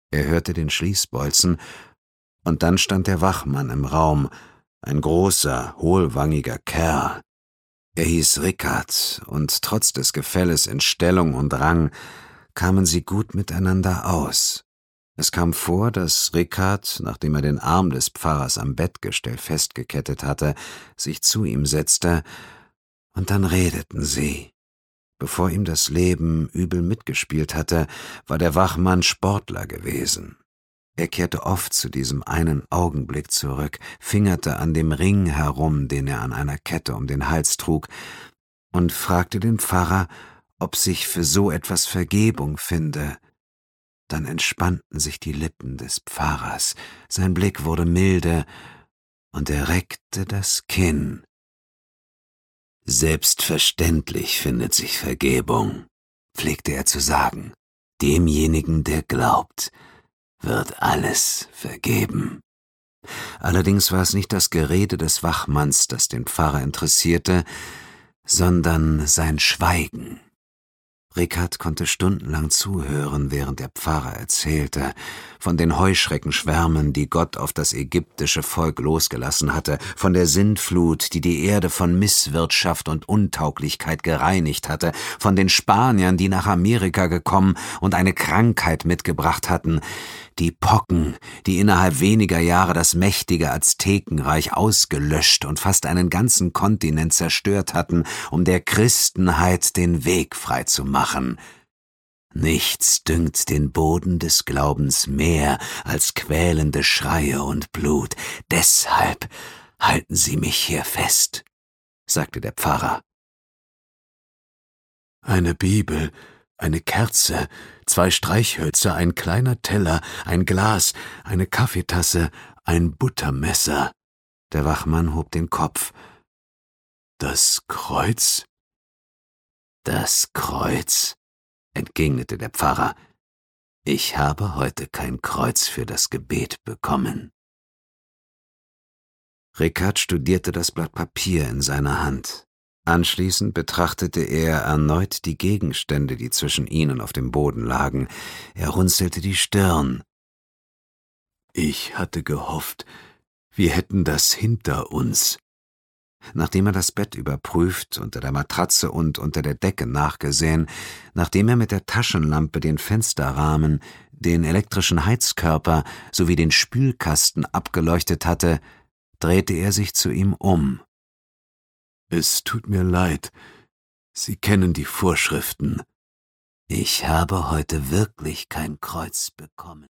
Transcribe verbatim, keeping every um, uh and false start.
Er hörte den Schließbolzen, und dann stand der Wachmann im Raum, ein großer, hohlwangiger Kerl. Er hieß Rickard, und trotz des Gefälles in Stellung und Rang kamen sie gut miteinander aus. Es kam vor, dass Rickard, nachdem er den Arm des Pfarrers am Bettgestell festgekettet hatte, sich zu ihm setzte, und dann redeten sie. Bevor ihm das Leben übel mitgespielt hatte, war der Wachmann Sportler gewesen. Er kehrte oft zu diesem einen Augenblick zurück, fingerte an dem Ring herum, den er an einer Kette um den Hals trug, und fragte den Pfarrer, ob sich für so etwas Vergebung finde. Dann entspannten sich die Lippen des Pfarrers, sein Blick wurde milde, und er reckte das Kinn. »Selbstverständlich findet sich Vergebung«, pflegte er zu sagen. »Demjenigen, der glaubt, wird alles vergeben.« Allerdings war es nicht das Gerede des Wachmanns, das den Pfarrer interessierte, sondern sein Schweigen. Rickard konnte stundenlang zuhören, während der Pfarrer erzählte, von den Heuschreckenschwärmen, die Gott auf das ägyptische Volk losgelassen hatte, von der Sintflut, die die Erde von Misswirtschaft und Untauglichkeit gereinigt hatte, von den Spaniern, die nach Amerika gekommen und eine Krankheit mitgebracht hatten, die Pocken, die innerhalb weniger Jahre das mächtige Aztekenreich ausgelöscht und fast einen ganzen Kontinent zerstört hatten, um der Christenheit den Weg frei zu machen. Nichts düngt den Boden des Glaubens mehr als quälende Schreie und Blut. Deshalb halten Sie mich hier fest, sagte der Pfarrer. Eine Bibel, eine Kerze, zwei Streichhölzer, ein kleiner Teller, ein Glas, eine Kaffeetasse, ein Buttermesser. Der Wachmann hob den Kopf. Das Kreuz? Das Kreuz, entgegnete der Pfarrer. Ich habe heute kein Kreuz für das Gebet bekommen. Rickard studierte das Blatt Papier in seiner Hand. Anschließend betrachtete er erneut die Gegenstände, die zwischen ihnen auf dem Boden lagen. Er runzelte die Stirn. Ich hatte gehofft, wir hätten das hinter uns. Nachdem er das Bett überprüft, unter der Matratze und unter der Decke nachgesehen, nachdem er mit der Taschenlampe den Fensterrahmen, den elektrischen Heizkörper sowie den Spülkasten abgeleuchtet hatte, drehte er sich zu ihm um. »Es tut mir leid, Sie kennen die Vorschriften. Ich habe heute wirklich kein Kreuz bekommen.«